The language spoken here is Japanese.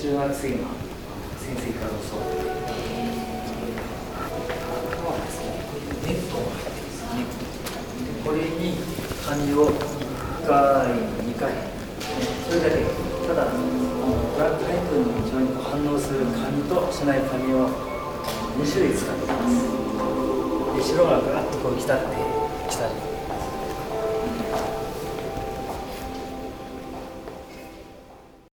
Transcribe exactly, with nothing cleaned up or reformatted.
中学生の先生から教わって、あとはですね、ネットが入ってますね。でこれに紙をいっかい、にかい、それだけ、ただ、あのブラックライトに非常にこう反応する紙としない紙をに種類使っています。で白がガーッとこう来たって、来たり。